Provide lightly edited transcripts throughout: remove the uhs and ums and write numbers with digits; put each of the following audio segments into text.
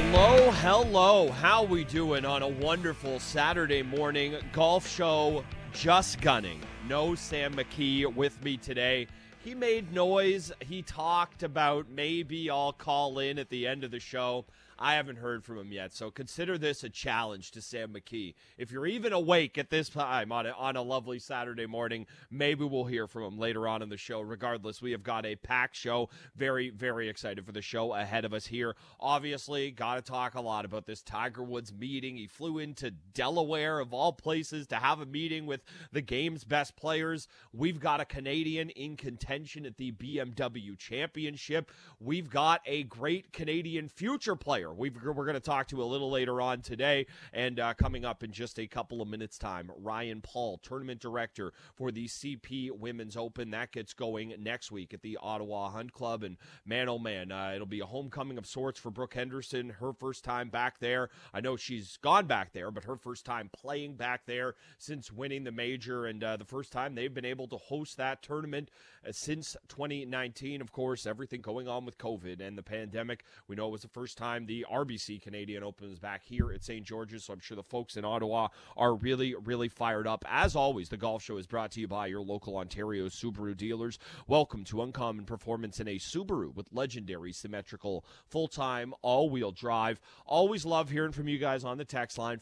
Hello. How we doing on a wonderful Saturday morning? Golf show just gunning. No Sam McKee with me today. He made noise. He talked about maybe I'll call in at the end of the show. I haven't heard from him yet, so consider this a challenge to Sam McKee. If you're even awake at this time on a lovely Saturday morning, maybe we'll hear from him later on in the show. Regardless, we have got a packed show. Very, very excited for the show ahead of us here. Obviously, got to talk a lot about this Tiger Woods meeting. He flew into Delaware, of all places, to have a meeting with the game's best players. We've got a Canadian in contention at the BMW Championship. We've got a great Canadian future player we're going to talk to a little later on today, and coming up in just a couple of minutes' time, Ryan Paul, tournament director for the CP Women's Open. That gets going next week at the Ottawa Hunt Club, and man, oh man, it'll be a homecoming of sorts for Brooke Henderson, her first time back there. I know she's gone back there, but her first time playing back there since winning the major, and the first time they've been able to host that tournament since 2019. Of course, everything going on with COVID and the pandemic, we know it was the first time the RBC Canadian Open is back here at St. George's, so I'm sure the folks in Ottawa are really, really fired up. As always, the Golf Show is brought to you by your local Ontario Subaru dealers. Welcome to Uncommon Performance in a Subaru with legendary symmetrical full-time all-wheel drive. Always love hearing from you guys on the text line,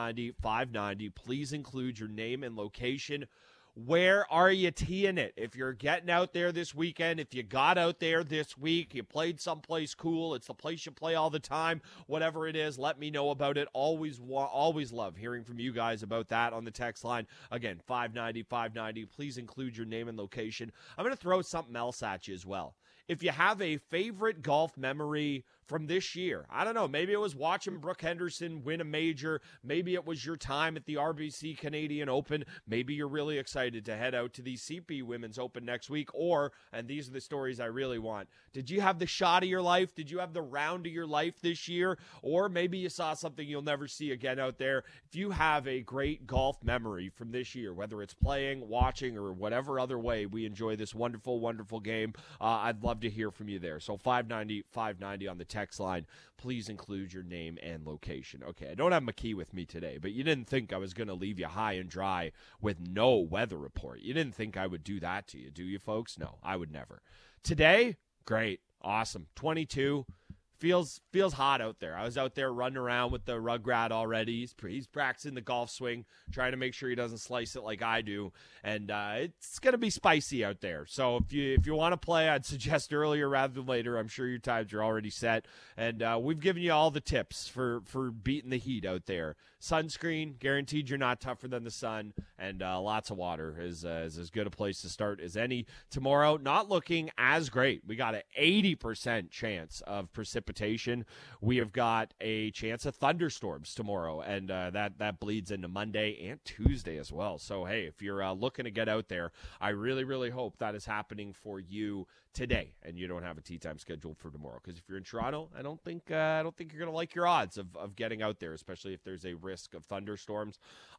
590-590. Please include your name and location. Where are you teeing it? If you're getting out there this weekend, if you got out there this week, you played someplace cool, it's the place you play all the time, whatever it is, let me know about it. Always love hearing from you guys about that on the text line. Again, 590. Please include your name and location. I'm going to throw something else at you as well. If you have a favorite golf memory from this year, I don't know, maybe it was watching Brooke Henderson win a major, maybe it was your time at the RBC Canadian Open, maybe you're really excited to head out to the CP Women's Open next week, or, and these are the stories I really want, did you have the shot of your life? Did you have the round of your life this year? Or maybe you saw something you'll never see again out there. If you have a great golf memory from this year, whether it's playing, watching, or whatever other way we enjoy this wonderful, wonderful game, I'd love to hear from you there. So 590 on the text line. Please include your name and location. Okay, I don't have McKee with me today, but you didn't think I was going to leave you high and dry with no weather report. You didn't think I would do that to you, do you, folks? No, I would never. Today, great, awesome, 22. Feels hot out there. I was out there running around with the Rugrat already. He's practicing the golf swing, trying to make sure he doesn't slice it like I do. And it's going to be spicy out there. So if you want to play, I'd suggest earlier rather than later. I'm sure your times are already set. And we've given you all the tips for beating the heat out there. Sunscreen, guaranteed you're not tougher than the sun. And lots of water is as good a place to start as any. Tomorrow, not looking as great. We got an 80% chance of precipitation. We have got a chance of thunderstorms tomorrow, and that bleeds into Monday and Tuesday as well. So, hey, if you're looking to get out there, I really, really hope that is happening for you today, and you don't have a tee time scheduled for tomorrow. Because if you're in Toronto, I don't think you're going to like your odds of getting out there, especially if there's a risk of thunderstorms.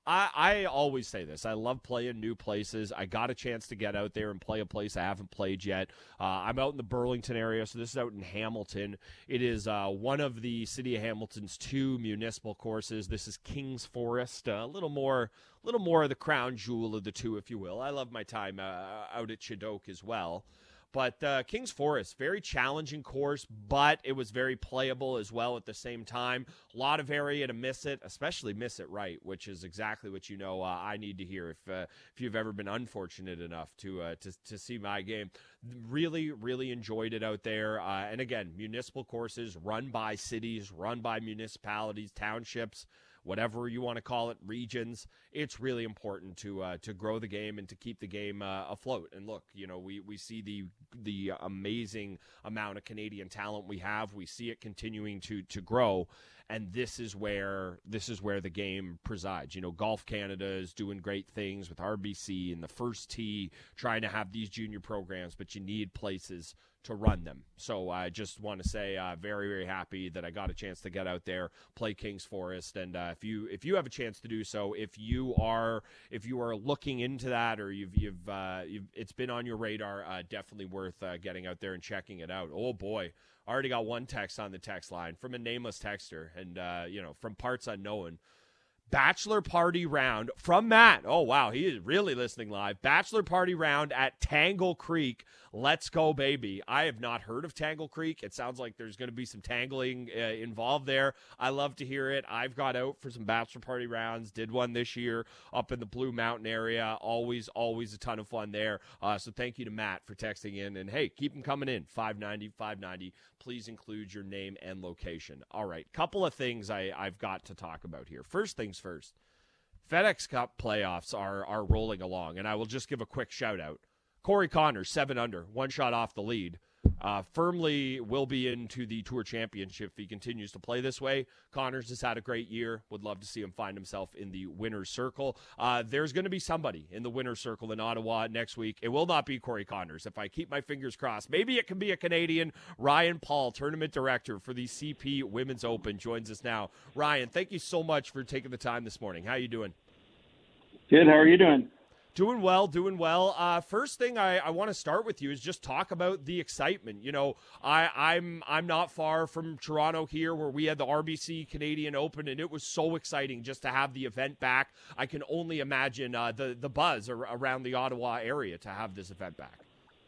I always say this. I love playing new places. I got a chance to get out there and play a place I haven't played yet. I'm out in the Burlington area, so this is out in Hamilton. It is one of the City of Hamilton's two municipal courses. This is Kings Forest, a little more of the crown jewel of the two, if you will. I love my time out at Chidok as well. But Kings Forest, very challenging course, but it was very playable as well at the same time. A lot of area to miss it, especially miss it right, which is exactly what I need to hear if you've ever been unfortunate enough to see my game. Really, really enjoyed it out there. And again, municipal courses run by cities, run by municipalities, townships, whatever you want to call it, regions. It's really important to grow the game and to keep the game afloat. And look, we see the amazing amount of Canadian talent we have. We see it continuing to grow. And this is where the game presides. Golf Canada is doing great things with RBC and the First Tee, trying to have these junior programs, but you need places to run them. So I just want to say very, very happy that I got a chance to get out there, play Kings Forest, and if you have a chance to do so, if you are looking into that, or you've it's been on your radar, definitely worth getting out there and checking it out. Oh boy, I already got one text on the text line from a nameless texter, and from parts unknown. Bachelor party round from Matt. Oh, wow. He is really listening live. Bachelor party round at Tangle Creek. Let's go, baby. I have not heard of Tangle Creek. It sounds like there's going to be some tangling involved there. I love to hear it. I've got out for some bachelor party rounds. Did one this year up in the Blue Mountain area. Always a ton of fun there. So thank you to Matt for texting in. And, hey, keep them coming in. 590. Please include your name and location. All right, couple of things I've got to talk about here. First things first, FedEx Cup playoffs are rolling along, and I will just give a quick shout-out. Corey Connors, 7 under, one shot off the lead. Firmly will be into the Tour Championship if he continues to play this way. Connors has had a great year. Would love to see him find himself in the winner's circle. There's going to be somebody in the winner's circle in Ottawa next week. It will not be Corey Connors. If I keep my fingers crossed, maybe it can be a Canadian. Ryan Paul, tournament director for the CP Women's Open, joins us now. Ryan, thank you so much for taking the time this morning. How you doing? Good. How are you doing? Doing well. First thing I want to start with you is just talk about the excitement. I'm not far from Toronto here, where we had the RBC Canadian Open, and it was so exciting just to have the event back. I can only imagine the buzz around the Ottawa area to have this event back.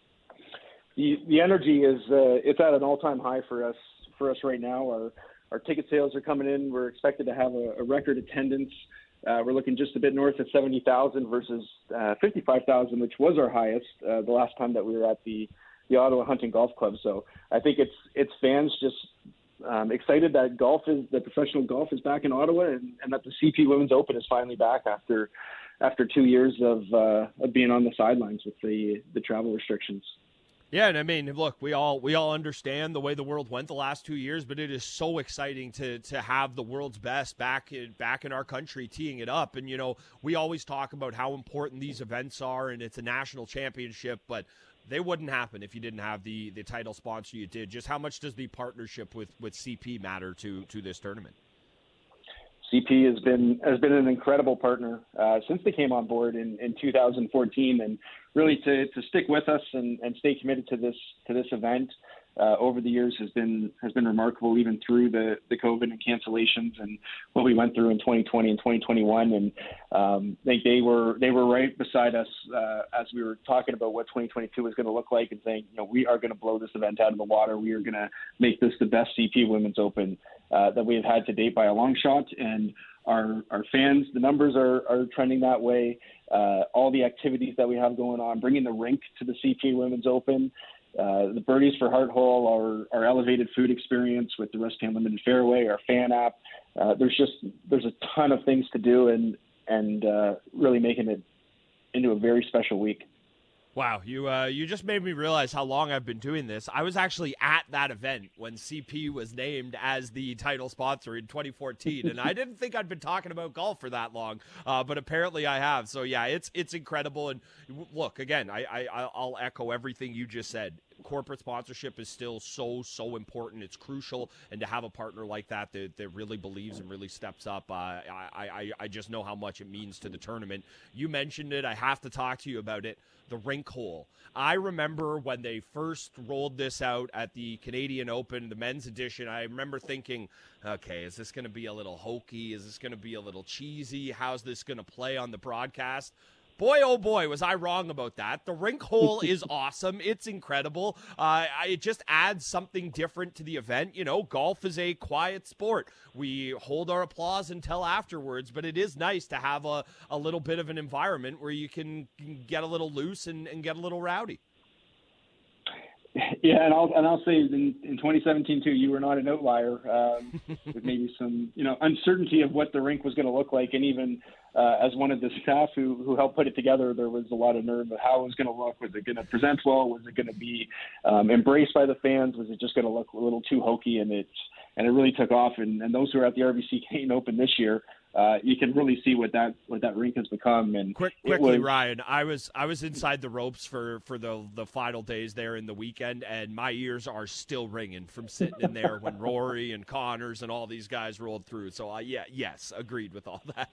The energy is it's at an all-time high for us right now. Our ticket sales are coming in. We're expected to have a record attendance. We're looking just a bit north of 70,000 versus 55,000, which was our highest the last time that we were at the Ottawa Hunting Golf Club. So I think it's fans just excited that professional golf is back in Ottawa, and that the CP Women's Open is finally back after 2 years of being on the sidelines with the travel restrictions. Yeah, and I mean, look, we all understand the way the world went the last 2 years, but it is so exciting to have the world's best back in our country teeing it up. And, we always talk about how important these events are, and it's a national championship, but they wouldn't happen if you didn't have the title sponsor you did. Just how much does the partnership with CP matter to this tournament? CP has been an incredible partner since they came on board in 2014, and really to stick with us and stay committed to this event over the years has been remarkable, even through the COVID and cancellations and what we went through in 2020 and 2021. And I think they were right beside us as we were talking about what 2022 was going to look like, and saying, we are going to blow this event out of the water. We are going to make this the best CP Women's Open that we have had to date by a long shot. And our fans, the numbers are trending that way. All the activities that we have going on, bringing the rink to the CP Women's Open, the Birdies for Heart Hole, our elevated food experience with the Rusty Unlimited Fairway, our fan app. There's a ton of things to do, and really making it into a very special week. Wow, you just made me realize how long I've been doing this. I was actually at that event when CP was named as the title sponsor in 2014, and I didn't think I'd been talking about golf for that long, but apparently I have. So yeah, it's incredible. And look, again, I'll echo everything you just said. Corporate sponsorship is still so important. It's crucial, and to have a partner like that really believes and really steps up, I just know how much it means to the tournament. You mentioned it. I have to talk to you about it. The rink hole. I remember when they first rolled this out at the Canadian Open, the men's edition, I remember thinking, okay, is this going to be a little hokey? Is this going to be a little cheesy? How's this going to play on the broadcast? Boy, oh boy, was I wrong about that. The rink hole is awesome. It's incredible. It just adds something different to the event. Golf is a quiet sport. We hold our applause until afterwards, but it is nice to have a little bit of an environment where you can get a little loose and get a little rowdy. Yeah, and I'll say in 2017 too, you were not an outlier with maybe some uncertainty of what the rink was going to look like, and even as one of the staff who helped put it together, there was a lot of nerve of how it was going to look. Was it going to present well? Was it going to be embraced by the fans? Was it just going to look a little too hokey? And it really took off. And those who are at the RBC Canadian Open this year you can really see what that rink has become. And quickly, Ryan, I was inside the ropes for the final days there in the weekend, and my ears are still ringing from sitting in there when Rory and Connors and all these guys rolled through. So yes, agreed with all that.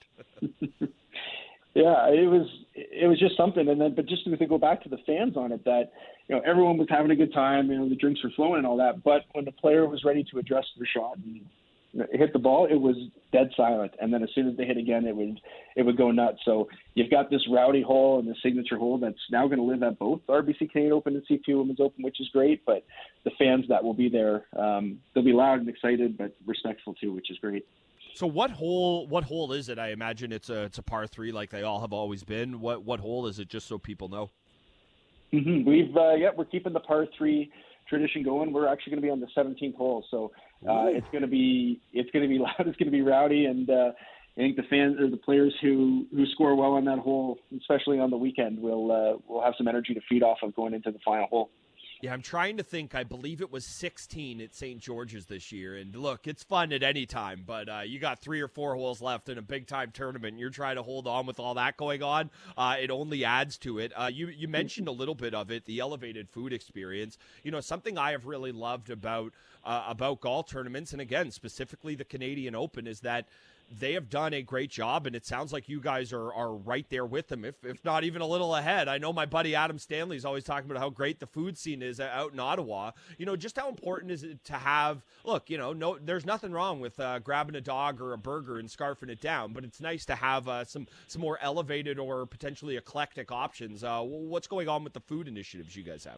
Yeah, it was just something. And then, but just to go back to the fans on it, that, everyone was having a good time, the drinks were flowing and all that. But when the player was ready to address their shot and hit the ball, it was dead silent. And then as soon as they hit again, it would go nuts. So you've got this rowdy hole and the signature hole that's now going to live at both RBC Canadian Open and CP Women's Open, which is great. But the fans that will be there, they'll be loud and excited, but respectful too, which is great. So what hole is it? I imagine it's a par 3 like they all have always been. What hole is it, just so people know? Mm-hmm. We're keeping the par 3 tradition going. We're actually going to be on the 17th hole, so it's going to be loud. It's going to be rowdy, and I think the fans or the players who score well on that hole, especially on the weekend, will have some energy to feed off of going into the final hole. Yeah, I'm trying to think. I believe it was 16 at St. George's this year. And look, it's fun at any time, but you got 3 or 4 holes left in a big-time tournament. You're trying to hold on with all that going on. It only adds to it. You mentioned a little bit of it, the elevated food experience. Something I have really loved about golf tournaments, and again, specifically the Canadian Open, is that they have done a great job, and it sounds like you guys are right there with them, if not even a little ahead. I know my buddy Adam Stanley is always talking about how great the food scene is out in Ottawa. Just how important is it to have, there's nothing wrong with grabbing a dog or a burger and scarfing it down, but it's nice to have some more elevated or potentially eclectic options. What's going on with the food initiatives you guys have?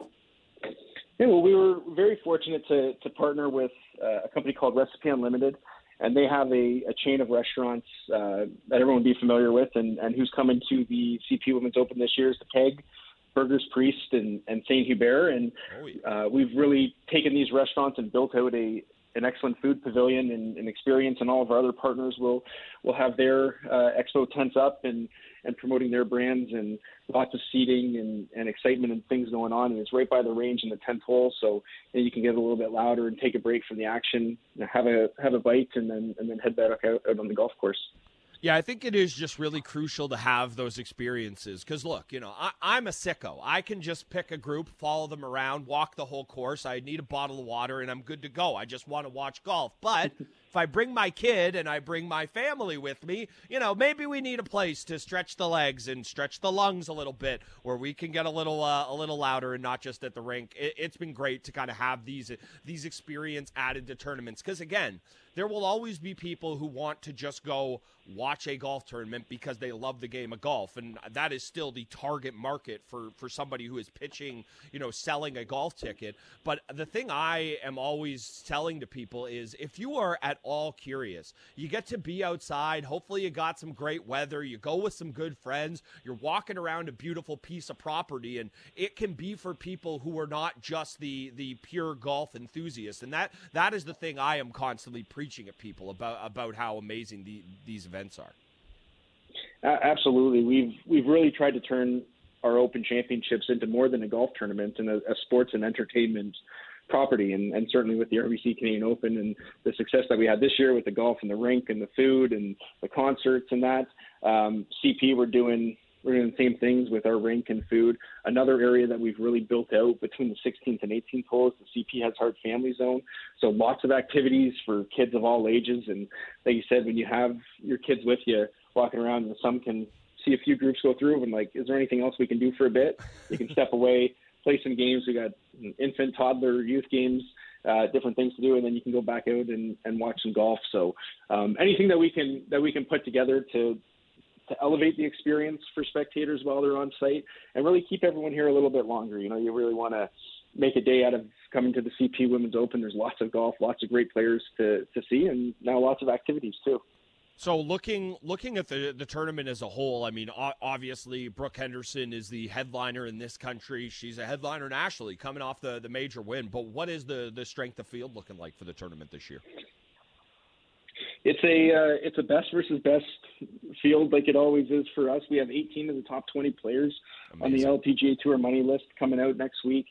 Yeah, well, we were very fortunate to partner with a company called Recipe Unlimited. And they have a chain of restaurants that everyone would be familiar with, and who's coming to the CP Women's Open this year is the Keg, Burgers Priest, and Saint Hubert. And we've really taken these restaurants and built out an excellent food pavilion and experience, and all of our other partners will have their expo tents up and promoting their brands, and lots of seating and excitement and things going on. And it's right by the range in the 10th hole, so you can get a little bit louder and take a break from the action, have a bite, and then head back out on the golf course. Yeah, I think it is just really crucial to have those experiences because, look, I'm a sicko. I can just pick a group, follow them around, walk the whole course. I need a bottle of water, and I'm good to go. I just want to watch golf. But if I bring my kid and I bring my family with me, maybe we need a place to stretch the legs and stretch the lungs a little bit where we can get a little louder and not just at the rink. It's been great to kind of have these experience added to tournaments because, again, there will always be people who want to just go watch a golf tournament because they love the game of golf, and that is still the target market for somebody who is pitching, selling a golf ticket. But the thing I am always telling to people is if you are at all curious, you get to be outside, hopefully you got some great weather, you go with some good friends, you're walking around a beautiful piece of property, and it can be for people who are not just the pure golf enthusiasts. And that is the thing I am constantly preaching at people about how amazing these events are. Absolutely. We've really tried to turn our Open Championships into more than a golf tournament and a sports and entertainment property. And certainly with the RBC Canadian Open and the success that we had this year with the golf and the rink and the food and the concerts and that, CP, we're doing the same things with our rink and food. Another area that we've really built out between the 16th and 18th holes, the CP Heads Heart Family Zone. So lots of activities for kids of all ages. And like you said, when you have your kids with you walking around, and some can see a few groups go through and like, is there anything else we can do for a bit? You can step away, play some games. We got infant, toddler, youth games, different things to do, and then you can go back out and watch some golf. So anything that we can put together to elevate the experience for spectators while they're on site and really keep everyone here a little bit longer. You really want to make a day out of coming to the CP Women's Open. There's lots of golf, lots of great players to see, and now lots of activities too. So looking at the tournament as a whole, I mean, obviously Brooke Henderson is the headliner in this country. She's a headliner nationally coming off the major win. But what is the strength of field looking like for the tournament this year? It's a best versus best field like it always is for us. We have 18 of the top 20 players Amazing. On the LPGA Tour money list coming out next week.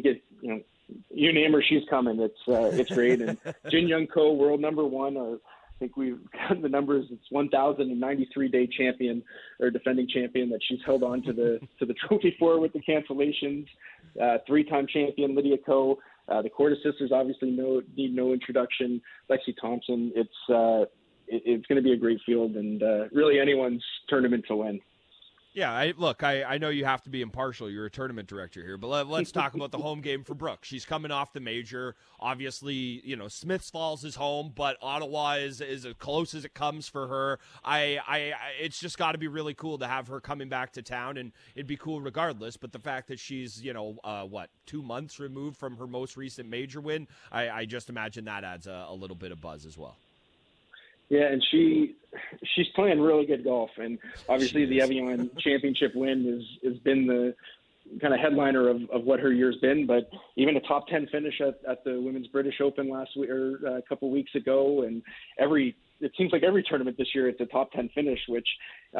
You name her, she's coming. It's great. And Jin Young Ko, world number one, think we've gotten the numbers. It's 1,093-day champion or defending champion that she's held on to the trophy for with the cancellations. Three-time champion Lydia Ko. The Cordes sisters obviously need no introduction. Lexi Thompson. It's going to be a great field and really anyone's tournament to win. Yeah, I know you have to be impartial. You're a tournament director here, but let's talk about the home game for Brooke. She's coming off the major. Obviously, Smiths Falls is home, but Ottawa is as close as it comes for her. It's just got to be really cool to have her coming back to town, and it'd be cool regardless. But the fact that she's 2 months removed from her most recent major win, I just imagine that adds a little bit of buzz as well. Yeah, and she's playing really good golf, and obviously the Evian Championship win has been the kind of headliner of what her year's been. But even a top 10 finish at the Women's British Open last week or a couple weeks ago, and it seems like every tournament this year it's a top 10 finish, which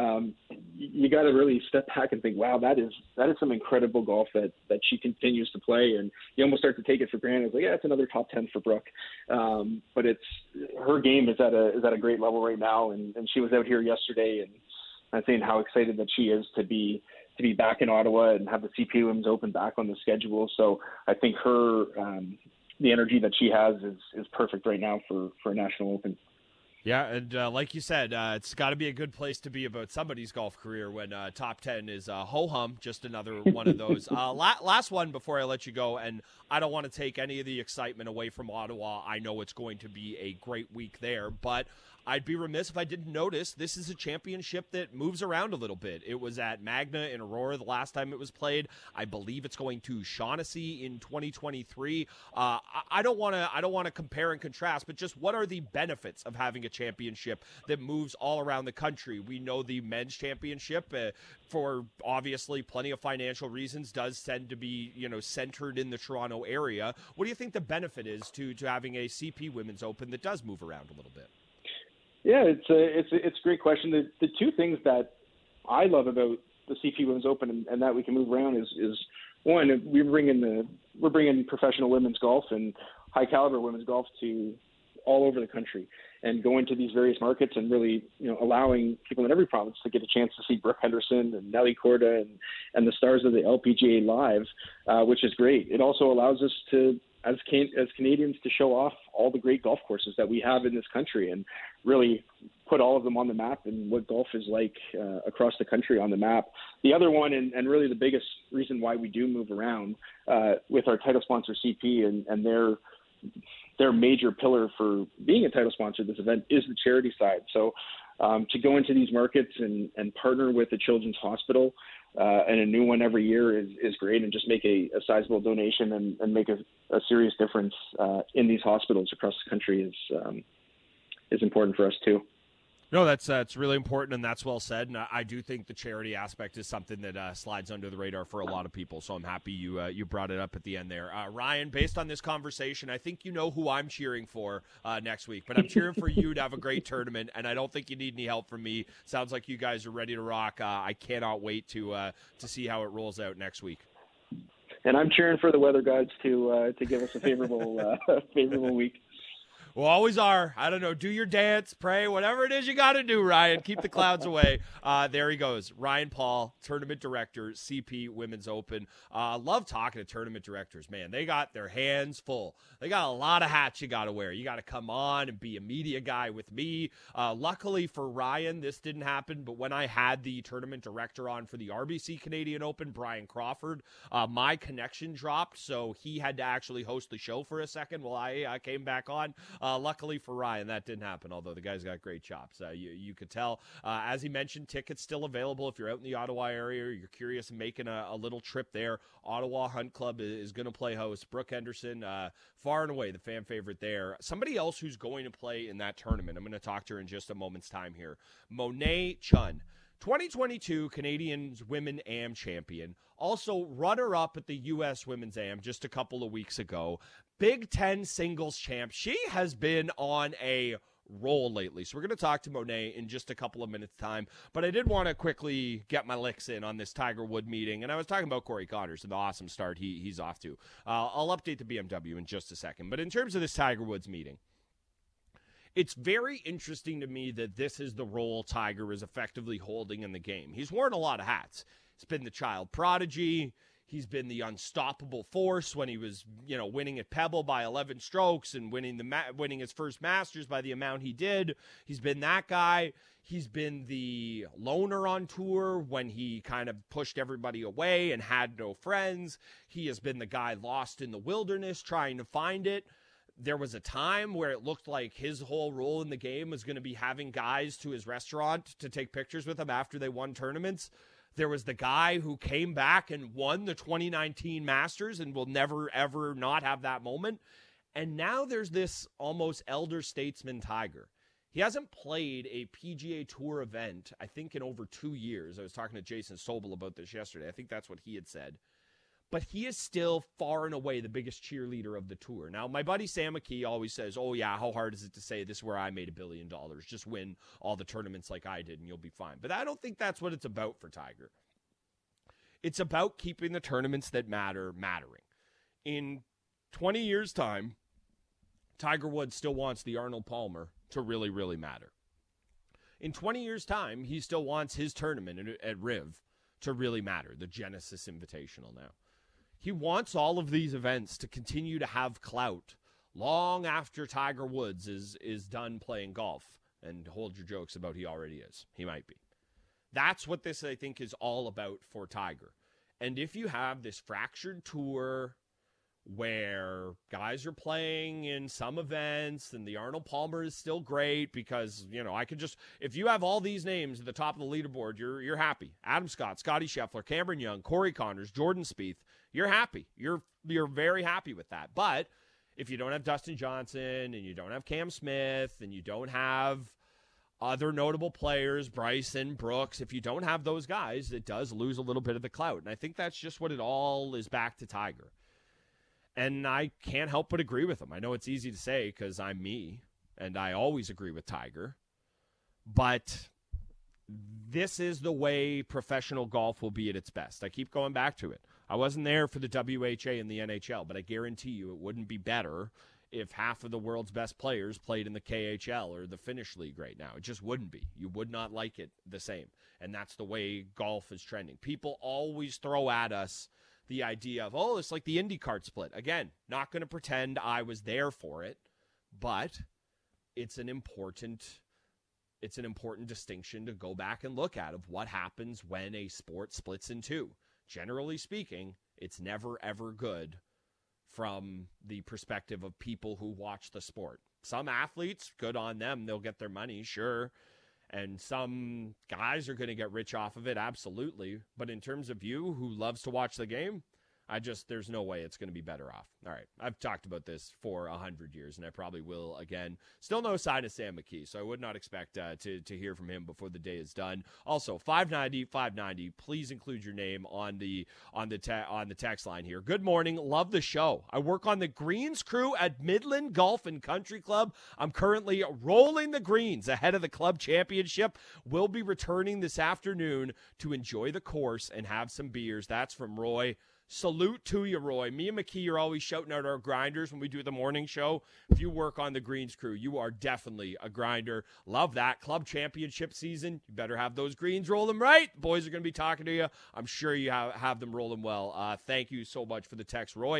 you got to really step back and think, wow, that is some incredible golf that she continues to play, and you almost start to take it for granted. It's like, yeah, it's another top 10 for Brooke, but her game is at a great level right now, and she was out here yesterday, and I'm saying how excited that she is to be back in Ottawa and have the CP Women's Open back on the schedule. So I think her the energy that she has is perfect right now for a national open. Yeah, and like you said, it's got to be a good place to be about somebody's golf career when top 10 is ho-hum, just another one of those. Last one before I let you go, and I don't want to take any of the excitement away from Ottawa. I know it's going to be a great week there, but I'd be remiss if I didn't notice this is a championship that moves around a little bit. It was at Magna in Aurora the last time it was played. I believe it's going to Shaughnessy in 2023. I don't want to compare and contrast, but just what are the benefits of having a championship that moves all around the country? We know the men's championship, for obviously plenty of financial reasons, does tend to be centered in the Toronto area. What do you think the benefit is to having a CP Women's Open that does move around a little bit? Yeah, it's a great question. The two things that I love about the CP Women's Open and that we can move around is one, we're bringing professional women's golf and high caliber women's golf to all over the country, and going to these various markets and really allowing people in every province to get a chance to see Brooke Henderson and Nelly Korda and the stars of the LPGA live, which is great. It also allows us to, as Canadians, to show off all the great golf courses that we have in this country and really put all of them on the map and what golf is like across the country on the map. The other one, and really the biggest reason why we do move around with our title sponsor CP and their major pillar for being a title sponsor of this event is the charity side. So to go into these markets and partner with the Children's Hospital and a new one every year is great, and just make a sizable donation and make a serious difference in these hospitals across the country is important for us too. No, that's really important, and that's well said. And I do think the charity aspect is something that slides under the radar for a lot of people. So I'm happy you brought it up at the end there. Ryan, based on this conversation, I think you know who I'm cheering for next week. But I'm cheering for you to have a great tournament, and I don't think you need any help from me. Sounds like you guys are ready to rock. I cannot wait to see how it rolls out next week. And I'm cheering for the weather gods to give us a favorable week. Well, always are. I don't know. Do your dance, pray, whatever it is you got to do, Ryan. Keep the clouds away. There he goes. Ryan Paul, tournament director, CP Women's Open. Love talking to tournament directors, man. They got their hands full. They got a lot of hats you got to wear. You got to come on and be a media guy with me. Luckily for Ryan, this didn't happen, but when I had the tournament director on for the RBC Canadian Open, Brian Crawford, my connection dropped, so he had to actually host the show for a second while I came back on. Luckily for Ryan, that didn't happen, although the guy's got great chops. You could tell. As he mentioned, tickets still available if you're out in the Ottawa area or you're curious and making a little trip there. Ottawa Hunt Club is going to play host. Brooke Henderson, far and away the fan favorite there. Somebody else who's going to play in that tournament, I'm going to talk to her in just a moment's time here. Monet Chun. 2022 Canadians Women AM champion, also runner-up at the U.S. Women's AM just a couple of weeks ago. Big Ten singles champ. She has been on a roll lately. So we're going to talk to Monet in just a couple of minutes' time. But I did want to quickly get my licks in on this Tiger Woods meeting. And I was talking about Corey Connors and the awesome start he's off to. I'll update the BMW in just a second. But in terms of this Tiger Woods meeting, it's very interesting to me that this is the role Tiger is effectively holding in the game. He's worn a lot of hats. He's been the child prodigy. He's been the unstoppable force when he was, winning at Pebble by 11 strokes and winning his first Masters by the amount he did. He's been that guy. He's been the loner on tour when he kind of pushed everybody away and had no friends. He has been the guy lost in the wilderness trying to find it. There was a time where it looked like his whole role in the game was going to be having guys to his restaurant to take pictures with him after they won tournaments. There was the guy who came back and won the 2019 Masters and will never, ever not have that moment. And now there's this almost elder statesman Tiger. He hasn't played a PGA Tour event, I think, in over 2 years. I was talking to Jason Sobel about this yesterday. I think that's what he had said. But he is still far and away the biggest cheerleader of the tour. Now, my buddy Sam McKee always says, oh, yeah, how hard is it to say this is where I made $1 billion? Just win all the tournaments like I did and you'll be fine. But I don't think that's what it's about for Tiger. It's about keeping the tournaments that matter mattering. In 20 years' time, Tiger Woods still wants the Arnold Palmer to really, really matter. In 20 years' time, he still wants his tournament at Riv to really matter, the Genesis Invitational now. He wants all of these events to continue to have clout long after Tiger Woods is done playing golf. And hold your jokes about he already is. He might be. That's what this, I think, is all about for Tiger. And if you have this fractured tour where guys are playing in some events and the Arnold Palmer is still great because, I could just, if you have all these names at the top of the leaderboard, you're happy. Adam Scott, Scotty Scheffler, Cameron Young, Corey Connors, Jordan Spieth, you're happy. You're very happy with that. But if you don't have Dustin Johnson and you don't have Cam Smith and you don't have other notable players, Bryson, Brooks, if you don't have those guys, it does lose a little bit of the clout. And I think that's just what it all is back to Tiger. And I can't help but agree with him. I know it's easy to say because I'm me, and I always agree with Tiger. But this is the way professional golf will be at its best. I keep going back to it. I wasn't there for the WHA and the NHL, but I guarantee you it wouldn't be better if half of the world's best players played in the KHL or the Finnish League right now. It just wouldn't be. You would not like it the same. And that's the way golf is trending. People always throw at us the idea of, it's like the IndyCar split. Again, not going to pretend I was there for it, but it's an important distinction to go back and look at of what happens when a sport splits in two. Generally speaking, it's never, ever good from the perspective of people who watch the sport. Some athletes, good on them, they'll get their money, sure. And some guys are going to get rich off of it, absolutely. But in terms of you who loves to watch the game, there's no way it's going to be better off. All right, I've talked about this for 100 years, and I probably will again. Still no sign of Sam McKee, so I would not expect to hear from him before the day is done. Also, 590, please include your name on the text line here. Good morning, love the show. I work on the greens crew at Midland Golf and Country Club. I'm currently rolling the greens ahead of the club championship. We'll be returning this afternoon to enjoy the course and have some beers. That's from Roy. Salute to you, Roy. Me and McKee are always shouting out our grinders when we do the morning show. If you work on the greens crew, you are definitely a grinder. Love that. Club championship season, you better have those greens rolling right. Boys are going to be talking to you. I'm sure you have them rolling well. Thank you so much for the text, Roy.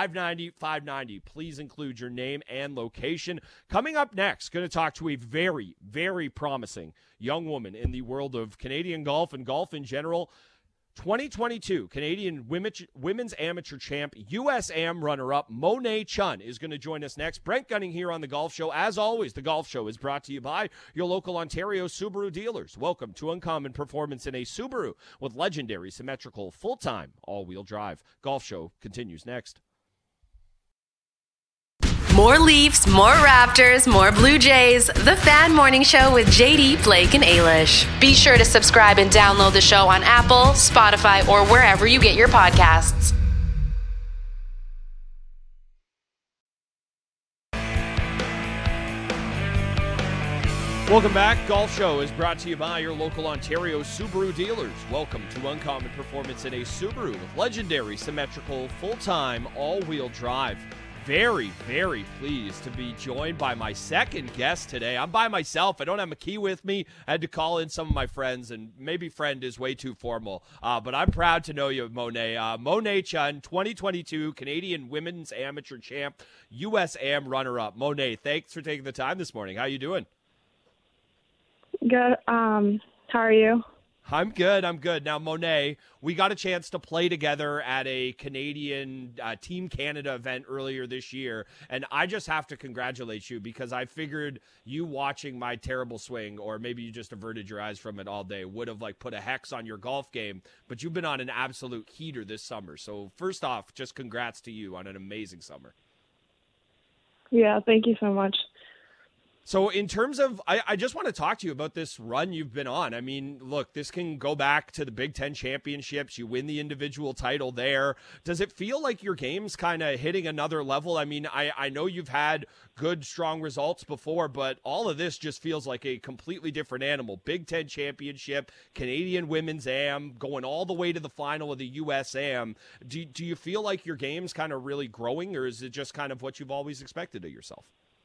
590. Please include your name and location. Coming up next, going to talk to a very, very promising young woman in the world of Canadian golf and golf in general. 2022 Canadian Women's Amateur Champ, USAM runner-up, Monet Chun is going to join us next. Brent Gunning here on The Golf Show. As always, The Golf Show is brought to you by your local Ontario Subaru dealers. Welcome to uncommon performance in a Subaru with legendary symmetrical full-time all-wheel drive. Golf Show continues next. More Leafs, more Raptors, more Blue Jays. The Fan Morning Show with JD, Blake, and Ailish. Be sure to subscribe and download the show on Apple, Spotify, or wherever you get your podcasts. Welcome back. Golf Show is brought to you by your local Ontario Subaru dealers. Welcome to uncommon performance in a Subaru with legendary symmetrical full-time all-wheel drive. Very, very pleased to be joined by my second guest today. I'm by myself. I don't have McKee with me. I had to call in some of my friends, and maybe friend is way too formal. But I'm proud to know you, Monet. Monet Chun, 2022 Canadian Women's Amateur Champ, US Am runner-up. Monet, thanks for taking the time this morning. How you doing? Good. How are you? I'm good. Now, Monet, we got a chance to play together at a Canadian Team Canada event earlier this year, and I just have to congratulate you because I figured you watching my terrible swing, or maybe you just averted your eyes from it all day, would have put a hex on your golf game, but you've been on an absolute heater this summer. So first off, just congrats to you on an amazing summer. Yeah, thank you so much. So in terms of, I just want to talk to you about this run you've been on. I mean, look, this can go back to the Big Ten championships. You win the individual title there. Does it feel like your game's kind of hitting another level? I mean, I know you've had good, strong results before, but all of this just feels like a completely different animal. Big Ten championship, Canadian Women's Am, going all the way to the final of the US Am. Do you feel like your game's kind of really growing, or is it just kind of what you've always expected of yourself?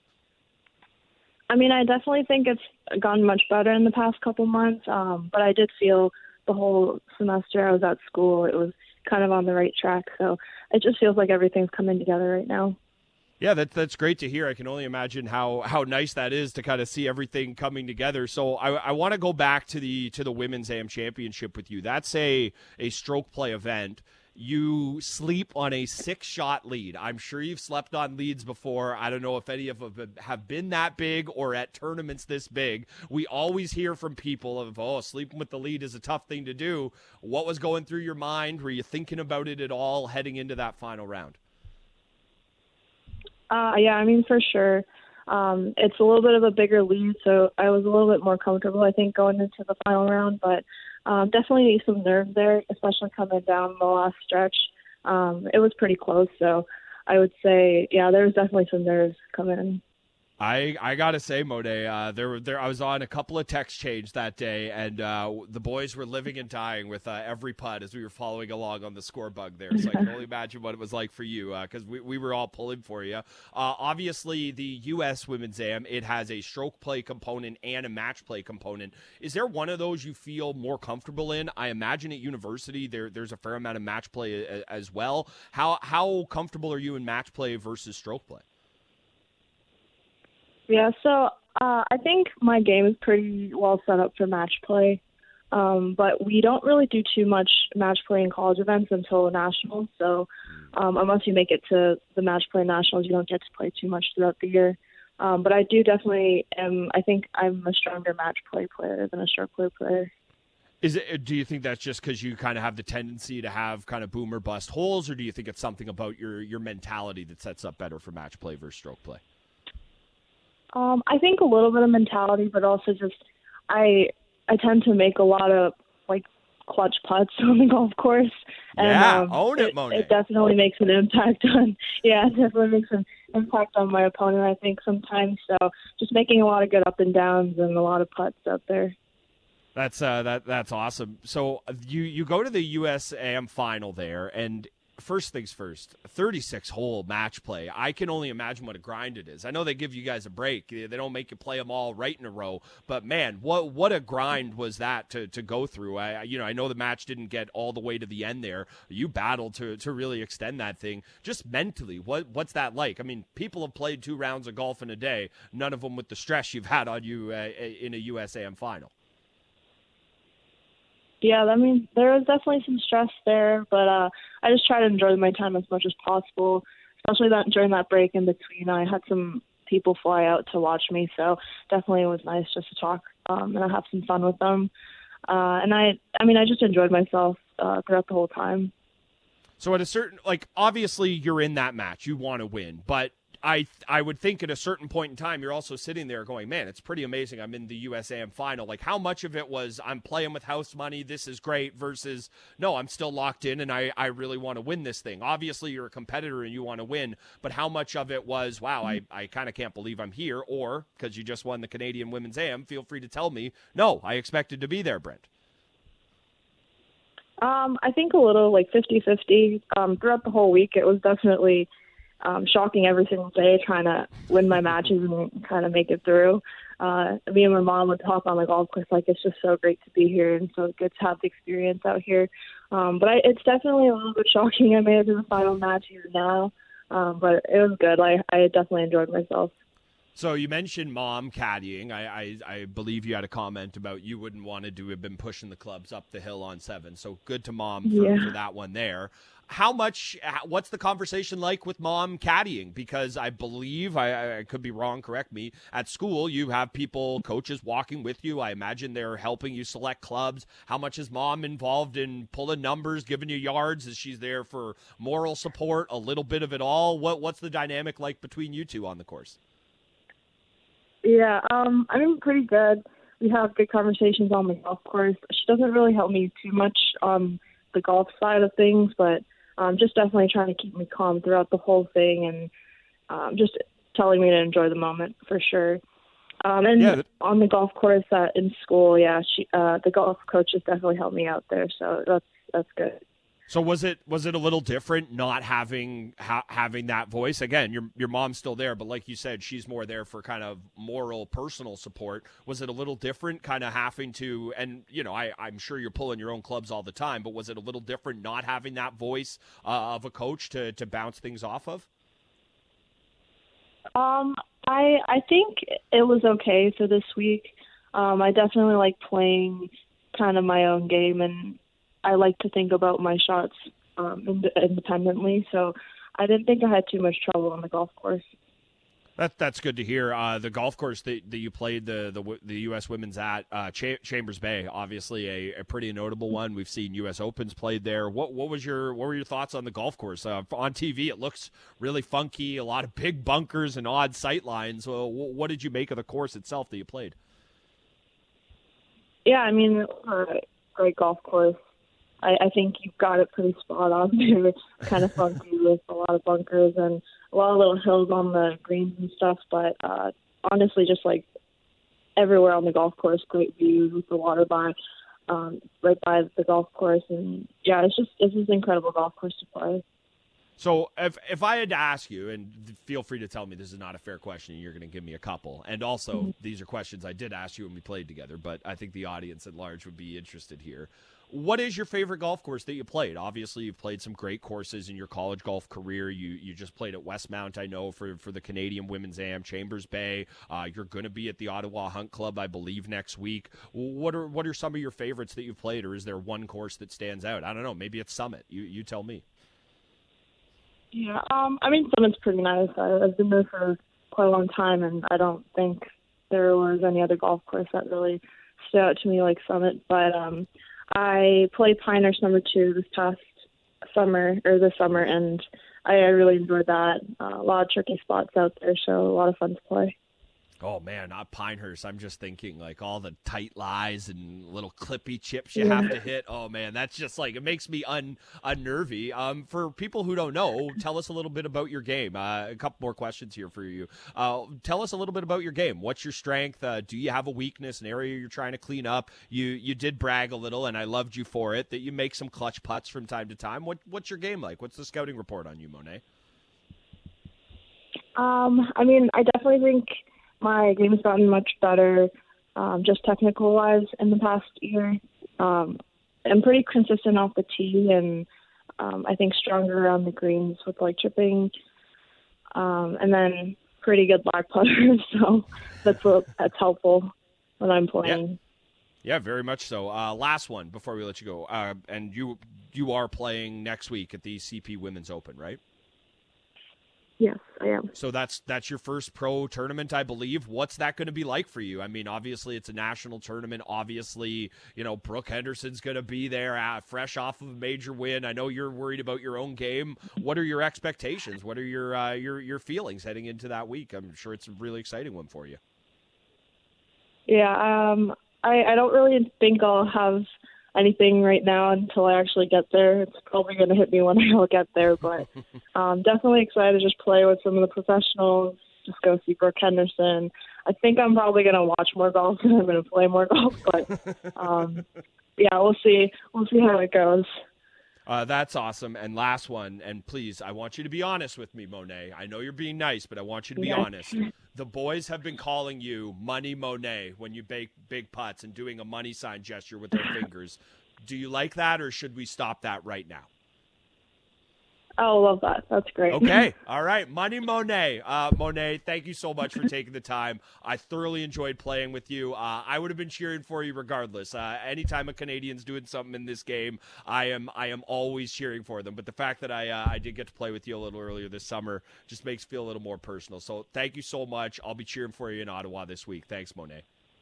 I mean, I definitely think it's gone much better in the past couple months, but I did feel the whole semester I was at school, it was kind of on the right track. So it just feels like everything's coming together right now. Yeah, that's great to hear. I can only imagine how nice that is to kind of see everything coming together. So I want to go back to the Women's AM Championship with you. That's a stroke play event. You sleep on a 6-shot lead. I'm sure you've slept on leads before. I don't know if any of them have been that big or at tournaments this big. We always hear from people of, sleeping with the lead is a tough thing to do. What was going through your mind? Were you thinking about it at all heading into that final round? Yeah, I mean, for sure. It's a little bit of a bigger lead, so I was a little bit more comfortable, I think, going into the final round, but definitely need some nerve there, especially coming down the last stretch. It was pretty close, so I would say, yeah, there was definitely some nerves coming in. I gotta say, Monet, there I was on a couple of text chains that day, and the boys were living and dying with every putt as we were following along on the score bug there. So I can only imagine what it was like for you, because we were all pulling for you. Obviously, the U.S. Women's Am, it has a stroke play component and a match play component. Is there one of those you feel more comfortable in? I imagine at university there's a fair amount of match play as well. How comfortable are you in match play versus stroke play? Yeah, so I think my game is pretty well set up for match play, but we don't really do too much match play in college events until nationals. So unless you make it to the match play nationals, you don't get to play too much throughout the year. But I do definitely I think I'm a stronger match play player than a stroke play player. Do you think that's just because you kind of have the tendency to have kind of boom or bust holes, or do you think it's something about your mentality that sets up better for match play versus stroke play? I think a little bit of mentality, but also just I tend to make a lot of clutch putts on the golf course. And, own it, Monet. It definitely makes an impact on. Yeah, it definitely makes an impact on my opponent, I think, sometimes. So just making a lot of good up and downs and a lot of putts out there. That's awesome. So you go to the US Am final there, and first things first, 36-hole match play. I can only imagine what a grind it is. I know they give you guys a break. They don't make you play them all right in a row. But, man, what a grind was that to go through. I know the match didn't get all the way to the end there. You battled to really extend that thing. Just mentally, what's that like? I mean, people have played 2 rounds of golf in a day, none of them with the stress you've had on you in a USAM final. Yeah, I mean, there was definitely some stress there, but I just try to enjoy my time as much as possible, especially during that break in between. I had some people fly out to watch me, so definitely it was nice just to talk and I have some fun with them. And I just enjoyed myself throughout the whole time. So at a certain, obviously you're in that match, you want to win, but I would think at a certain point in time, you're also sitting there going, man, it's pretty amazing. I'm in the USAM final. How much of it was I'm playing with house money, this is great, versus, no, I'm still locked in and I really want to win this thing. Obviously, you're a competitor and you want to win, but how much of it was, wow, I kind of can't believe I'm here, or because you just won the Canadian Women's Am, feel free to tell me, no, I expected to be there, Brent. I think a little 50-50. Throughout the whole week, it was definitely shocking every single day, trying to win my matches and kind of make it through. Me and my mom would talk on the golf course like it's just so great to be here and so good to have the experience out here. But it's definitely a little bit shocking. I made it to the final match here now, but it was good. I definitely enjoyed myself. So you mentioned mom caddying. I believe you had a comment about you wouldn't want to have been pushing the clubs up the hill on 7. So good to mom for that one there. What's the conversation like with mom caddying? Because I believe, I could be wrong, correct me, at school you have coaches walking with you. I imagine they're helping you select clubs. How much is mom involved in pulling numbers, giving you yards? Is she there for moral support, a little bit of it all? What's the dynamic like between you two on the course? Yeah, I'm pretty good. We have good conversations on the golf course. She doesn't really help me too much on the golf side of things, but just definitely trying to keep me calm throughout the whole thing and just telling me to enjoy the moment for sure. On the golf course in school, the golf coaches definitely helped me out there, so that's good. So was it a little different not having that voice? Again, your mom's still there, but like you said, she's more there for kind of moral, personal support. Was it a little different kind of having to, and I'm sure you're pulling your own clubs all the time, but was it a little different not having that voice of a coach to bounce things off of? I think it was okay for this week. I definitely like playing kind of my own game, and I like to think about my shots independently, so I didn't think I had too much trouble on the golf course. That's good to hear. The golf course that you played the U.S. Women's at Chambers Bay, obviously a pretty notable one. We've seen U.S. Opens played there. What were your thoughts on the golf course? On TV, it looks really funky, a lot of big bunkers and odd sight lines. What did you make of the course itself that you played? Yeah, I mean, it was a great golf course. I think you've got it pretty spot on. It's kind of funky with a lot of bunkers and a lot of little hills on the greens and stuff. But honestly, just like everywhere on the golf course, great views with the water right by the golf course. And yeah, it's just an incredible golf course to play. So if I had to ask you, and feel free to tell me this is not a fair question, you're going to give me a couple. And also, these are questions I did ask you when we played together, but I think the audience at large would be interested here. What is your favorite golf course that you played? Obviously, you've played some great courses in your college golf career. You just played at Westmount, I know, for the Canadian Women's Am, Chambers Bay. You're going to be at the Ottawa Hunt Club, I believe, next week. What are some of your favorites that you've played, or is there one course that stands out? I don't know. Maybe it's Summit. You tell me. Yeah, I mean, Summit's pretty nice. I've been there for quite a long time, and I don't think there was any other golf course that really stood out to me like Summit. But I played Pinehurst number 2 this summer, and I really enjoyed that. A lot of tricky spots out there, so a lot of fun to play. Oh, man, Pinehurst. I'm just thinking, like, all the tight lies and little clippy chips you have to hit. Oh, man, that's just, like, it makes me unnervy. For people who don't know, tell us a little bit about your game. A couple more questions here for you. Tell us a little bit about your game. What's your strength? Do you have a weakness, an area you're trying to clean up? You did brag a little, and I loved you for it, that you make some clutch putts from time to time. What's your game like? What's the scouting report on you, Monet? I mean, I definitely think my game has gotten much better, just technical-wise in the past year. I'm pretty consistent off the tee, and I think stronger around the greens with like chipping, and then pretty good black putter. So that's helpful when I'm playing. Yeah, very much so. Last one before we let you go, and you are playing next week at the CP Women's Open, right? Yes, I am. So that's your first pro tournament, I believe. What's that going to be like for you? I mean, obviously it's a national tournament. Obviously, Brooke Henderson's going to be there fresh off of a major win. I know you're worried about your own game. What are your expectations? What are your feelings heading into that week? I'm sure it's a really exciting one for you. Yeah, I don't really think I'll have anything right now until I actually get there. It's probably going to hit me when I get there, but definitely excited to just play with some of the professionals, just go see Brooke Henderson. I think I'm probably going to watch more golf than I'm going to play more golf, but yeah, we'll see. We'll see how it goes. That's awesome. And last one, and please, I want you to be honest with me, Monet. I know you're being nice, but I want you to be honest. The boys have been calling you Money Monet when you bake big putts and doing a money sign gesture with their fingers. Do you like that, or should we stop that right now? Oh, love that. That's great. Okay. All right. Money Monet. Monet, thank you so much for taking the time. I thoroughly enjoyed playing with you. I would have been cheering for you regardless. Anytime a Canadian's doing something in this game, I am always cheering for them. But the fact that I did get to play with you a little earlier this summer just makes it feel a little more personal. So thank you so much. I'll be cheering for you in Ottawa this week. Thanks, Monet.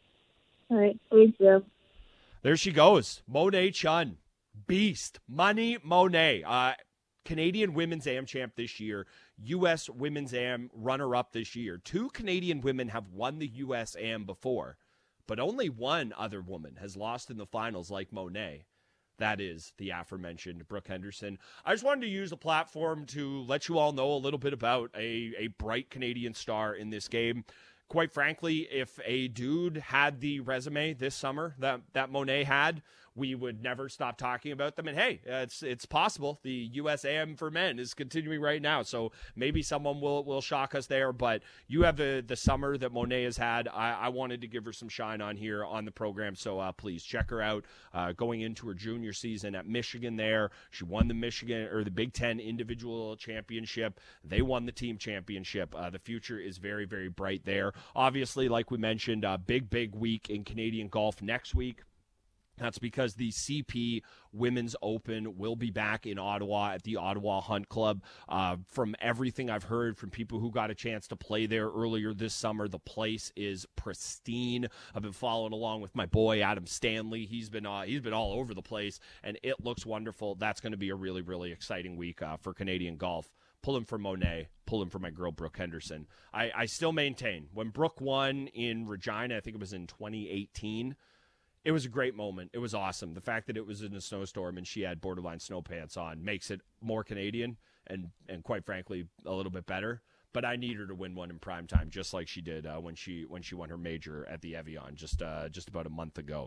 All right. Thank you. There she goes. Monet Chun. Beast. Money Monet. Canadian Women's Am champ this year, U.S. Women's Am runner-up this year. 2 Canadian women have won the U.S. Am before, but only one other woman has lost in the finals like Monet. That is the aforementioned Brooke Henderson. I just wanted to use the platform to let you all know a little bit about a bright Canadian star in this game. Quite frankly, if a dude had the resume this summer that Monet had, we would never stop talking about them. And hey, it's possible. The USAM for men is continuing right now, so maybe someone will shock us there. But you have the summer that Monet has had. I wanted to give her some shine on here on the program, so please check her out. Going into her junior season at Michigan there, she won the Big Ten individual championship. They won the team championship. The future is very, very bright there. Obviously, like we mentioned, big week in Canadian golf next week. That's because the CP Women's Open will be back in Ottawa at the Ottawa Hunt Club. From everything I've heard from people who got a chance to play there earlier this summer, the place is pristine. I've been following along with my boy Adam Stanley. He's been all over the place, and it looks wonderful. That's going to be a really, really exciting week for Canadian golf. Pulling for Monet, pulling for my girl Brooke Henderson. I still maintain, when Brooke won in Regina, I think it was in 2018, it was a great moment. It was awesome. The fact that it was in a snowstorm and she had borderline snow pants on makes it more Canadian and quite frankly, a little bit better. But I need her to win one in prime time, just like she did when she won her major at the Evian just about a month ago.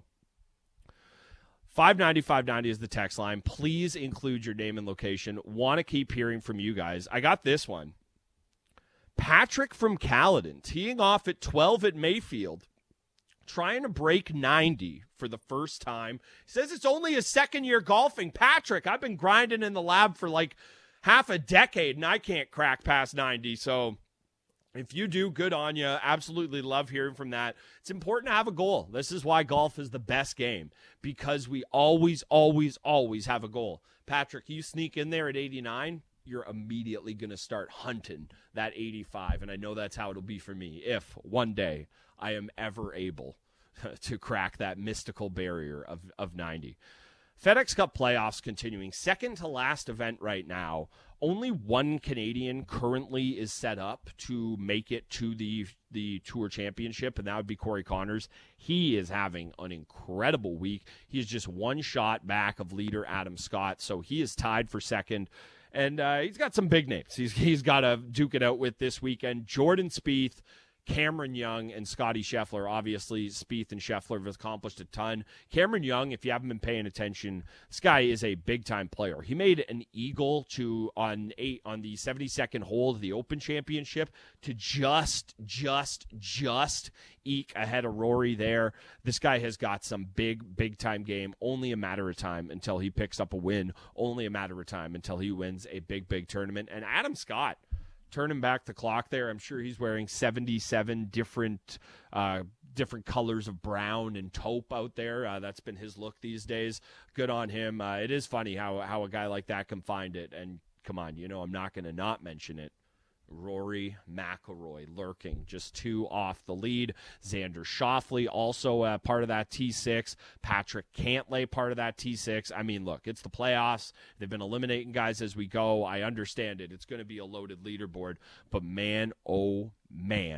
590 is the text line. Please include your name and location. Want to keep hearing from you guys. I got this one. Patrick from Caledon, teeing off at 12 at Mayfield, trying to break 90 for the first time. He says it's only his second year golfing. Patrick, I've been grinding in the lab for like half a decade, and I can't crack past 90. So if you do, good on you. Absolutely love hearing from that. It's important to have a goal. This is why golf is the best game, because we always have a goal. Patrick, you sneak in there at 89, you're immediately going to start hunting that 85. And I know that's how it'll be for me if one day I am ever able to crack that mystical barrier of 90. FedEx Cup playoffs continuing. Second to last event right now. Only one Canadian currently is set up to make it to the Tour Championship, and that would be Corey Connors. He is having an incredible week. He's just one shot back of leader Adam Scott, so he is tied for second. And he's got some big names he's got to duke it out with this weekend. Jordan Spieth, Cameron Young, and Scotty Scheffler. Obviously, Spieth and Scheffler have accomplished a ton. Cameron Young, if you haven't been paying attention, this guy is a big-time player. He made an eagle on the 72nd hole of the Open Championship to just eke ahead of Rory there. This guy has got some big-time game. Only a matter of time until he picks up a win. Only a matter of time until he wins a big tournament. And Adam Scott, turning back the clock there, I'm sure he's wearing 77 different colors of brown and taupe out there. That's been his look these days. Good on him. It is funny how a guy like that can find it. And come on, I'm not going to not mention it. Rory McIlroy lurking just 2 off the lead. Xander Schauffele also part of that T6. Patrick Cantlay part of that T6. I mean, look, it's the playoffs. They've been eliminating guys as we go. I understand it. It's going to be a loaded leaderboard. But man, oh man,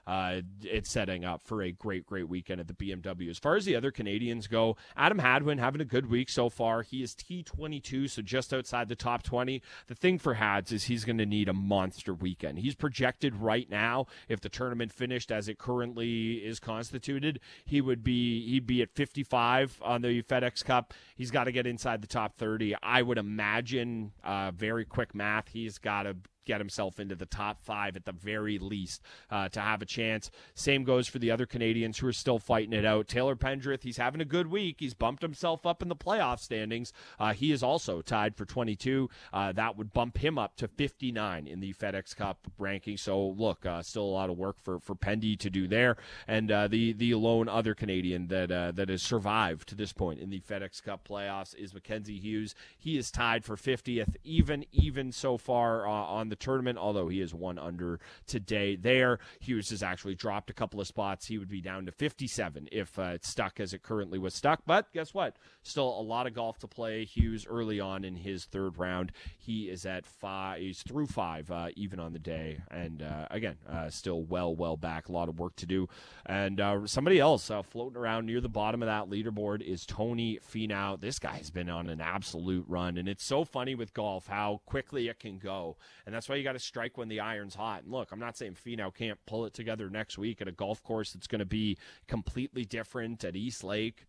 it's setting up for a great weekend at the BMW. As far as the other Canadians go, Adam Hadwin having a good week so far. He is T22, so just outside the top 20. The thing for Hads is he's going to need a monster weekend. He's projected right now, if the tournament finished as it currently is constituted, he'd be at 55 on the FedEx Cup. He's got to get inside the top 30. I would imagine, very quick math, he's got to get himself into the top 5 at the very least to have a chance. Same goes for the other Canadians who are still fighting it out. Taylor Pendrith, he's having a good week. He's bumped himself up in the playoff standings. He is also tied for 22. That would bump him up to 59 in the FedEx Cup ranking. So look, still a lot of work for Pendy to do there. And the lone other Canadian that has survived to this point in the FedEx Cup playoffs is Mackenzie Hughes. He is tied for 50th, even so far on the tournament, although he is 1 under today there. Hughes has actually dropped a couple of spots. He would be down to 57 if it's stuck as it currently was stuck. But guess what? Still a lot of golf to play. Hughes early on in his third round. He is at 5. He's through 5 even on the day. And again, still well back. A lot of work to do. And somebody else floating around near the bottom of that leaderboard is Tony Finau. This guy's been on an absolute run. And it's so funny with golf how quickly it can go. And that's why you got to strike when the iron's hot. And look, I'm not saying Finau can't pull it together next week at a golf course that's going to be completely different at East Lake.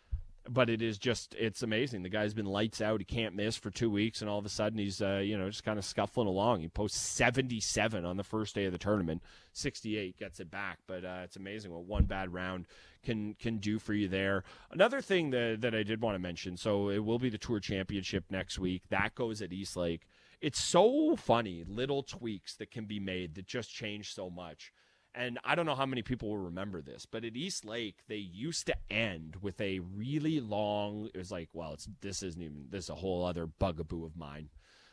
But it's amazing. The guy's been lights out. He can't miss for 2 weeks, and all of a sudden he's, just kind of scuffling along. He posts 77 on the first day of the tournament. 68 gets it back. But it's amazing what one bad round can do for you there. Another thing that I did want to mention, so it will be the Tour Championship next week. That goes at East Lake. It's so funny, little tweaks that can be made that just change so much. And I don't know how many people will remember this, but at East Lake, they used to end with a really long, it was like, well, this is a whole other bugaboo of mine.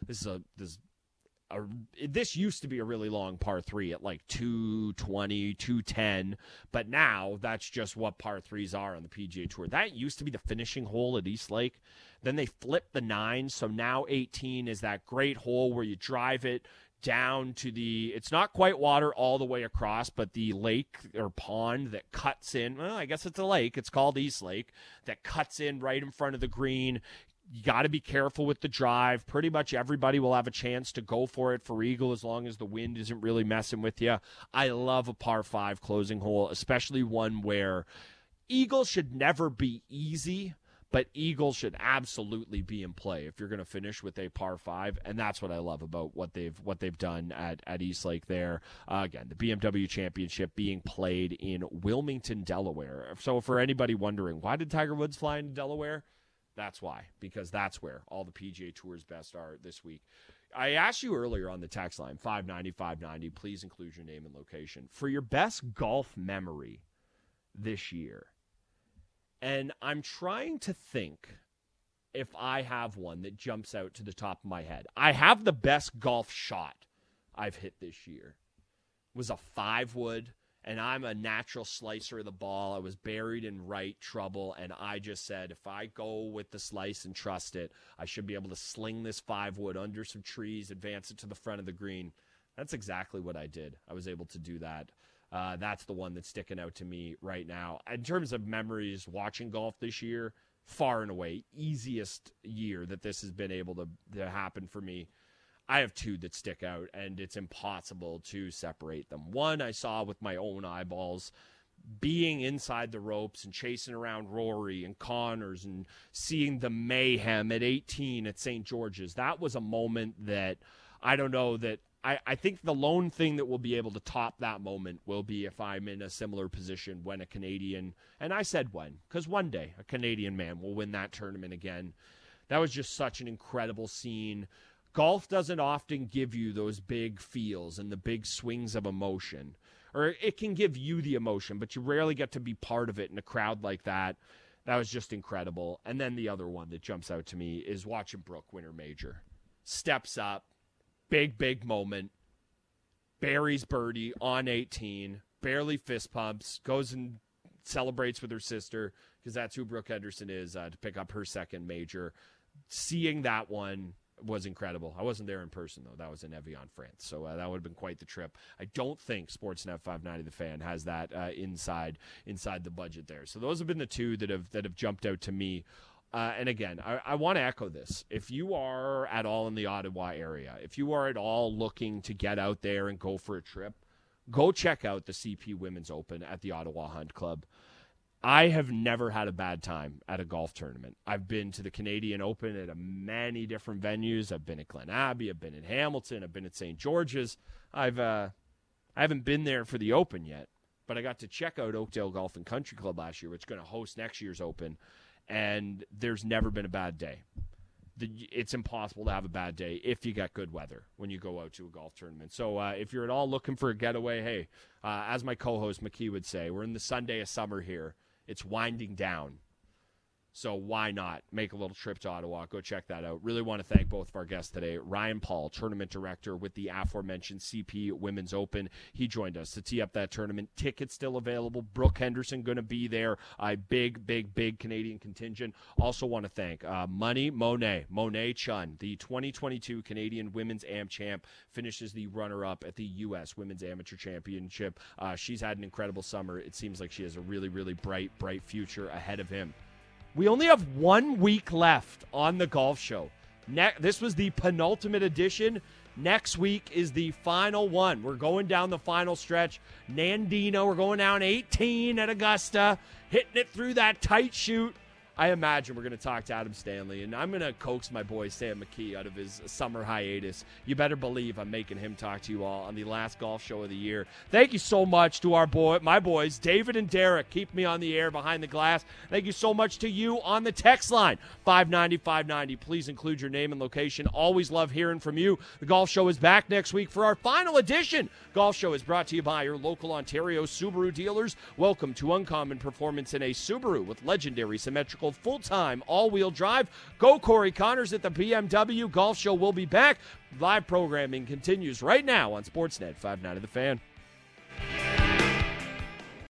This used to be a really long par 3 at like 220, 210, but now that's just what par 3s are on the PGA Tour. That used to be the finishing hole at East Lake. Then they flipped the 9, so now 18 is that great hole where you drive it down to it's not quite water all the way across, but the lake or pond that cuts in, well, I guess it's a lake, it's called East Lake, that cuts in right in front of the green. You got to be careful with the drive. Pretty much everybody will have a chance to go for it for eagle as long as the wind isn't really messing with you. I love a par 5 closing hole, especially one where eagle should never be easy, but eagle should absolutely be in play if you're going to finish with a par 5, and that's what I love about what they've done at East Lake there. Again, the BMW Championship being played in Wilmington, Delaware. So for anybody wondering, why did Tiger Woods fly into Delaware? That's why, because that's where all the PGA Tour's best are this week. I asked you earlier on the text line, 590-590, please include your name and location, for your best golf memory this year. And I'm trying to think if I have one that jumps out to the top of my head. I have the best golf shot I've hit this year. It was a 5-wood, and I'm a natural slicer of the ball. I was buried in right trouble, and I just said, if I go with the slice and trust it, I should be able to sling this 5-wood under some trees, advance it to the front of the green. That's exactly what I did. I was able to do that. That's the one that's sticking out to me right now. In terms of memories watching golf this year, far and away, easiest year that this has been able to happen for me. I have 2 that stick out, and it's impossible to separate them. One I saw with my own eyeballs, being inside the ropes and chasing around Rory and Connors and seeing the mayhem at 18 at St. George's. That was a moment that I don't know that I think the lone thing that will be able to top that moment will be if I'm in a similar position when a Canadian, and I said when, because one day a Canadian man will win that tournament again. That was just such an incredible scene. Golf doesn't often give you those big feels and the big swings of emotion. Or it can give you the emotion, but you rarely get to be part of it in a crowd like that. That was just incredible. And then the other one that jumps out to me is watching Brooke win her major. Steps up. Big moment. Buries birdie on 18. Barely fist pumps. Goes and celebrates with her sister because that's who Brooke Henderson is to pick up her second major. Seeing that one, was incredible. I wasn't there in person, though. That was in Evian, France. So that would have been quite the trip. I don't think Sportsnet 590 The Fan has that inside the budget there. So those have been the two that have jumped out to me. And again, I want to echo this. If you are at all in the Ottawa area, if you are at all looking to get out there and go for a trip, go check out the CP Women's Open at the Ottawa Hunt Club. I have never had a bad time at a golf tournament. I've been to the Canadian Open at many different venues. I've been at Glen Abbey. I've been in Hamilton. I've been at St. George's. I haven't been there for the Open yet, but I got to check out Oakdale Golf and Country Club last year, which is going to host next year's Open, and there's never been a bad day. It's impossible to have a bad day if you got good weather when you go out to a golf tournament. So if you're at all looking for a getaway, hey, as my co-host McKee would say, we're in the Sunday of summer here. It's winding down. So why not make a little trip to Ottawa? Go check that out. Really want to thank both of our guests today. Ryan Paul, tournament director with the aforementioned CP Women's Open. He joined us to tee up that tournament. Tickets still available. Brooke Henderson going to be there. A big Canadian contingent. Also want to thank Monet Chun, the 2022 Canadian Women's Am Champ, finishes the runner-up at the U.S. Women's Amateur Championship. She's had an incredible summer. It seems like she has a really bright future ahead of him. We only have 1 week left on the golf show. This was the penultimate edition. Next week is the final one. We're going down the final stretch. Nandina, we're going down 18 at Augusta, hitting it through that tight chute. I imagine we're going to talk to Adam Stanley, and I'm going to coax my boy Sam McKee out of his summer hiatus. You better believe I'm making him talk to you all on the last golf show of the year. Thank you so much to my boys, David and Derek, keep me on the air behind the glass. Thank you so much to you on the text line, 590-590. Please include your name and location. Always love hearing from you. The golf show is back next week for our final edition. Golf show is brought to you by your local Ontario Subaru dealers. Welcome to uncommon performance in a Subaru with legendary symmetrical full-time all-wheel drive. Go Corey Connors at the BMW. Golf show will be back. Live programming continues right now on Sportsnet 590 The Fan.